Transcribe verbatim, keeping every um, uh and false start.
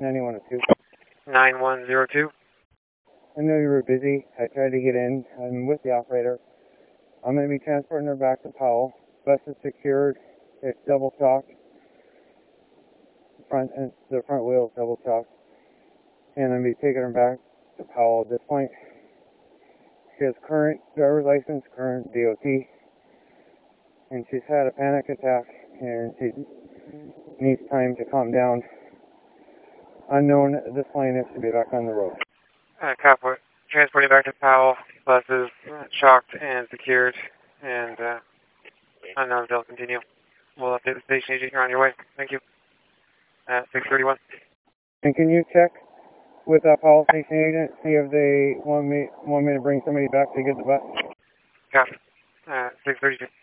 ninety-one oh two. nine one zero two. I know you were busy. I tried to get in. I'm with the operator. I'm going to be transporting her back to Powell. Bus is secured. It's double chocked. Front and the front wheel is double chocked. And I'm going to be taking her back to Powell at this point. She has current driver's license, current D O T. And she's had a panic attack and she needs time to calm down. Unknown, this plane is to be back on the road. Uh, copy. Transporting back to Powell. Bus is uh, shocked and secured, and uh, unknown, they'll continue. We'll update the station agent. You're on your way. Thank you. At six thirty-one. And can you check with that Powell station agent, see if they want me want me to bring somebody back to get the bus? Copy. Uh, six thirty-two.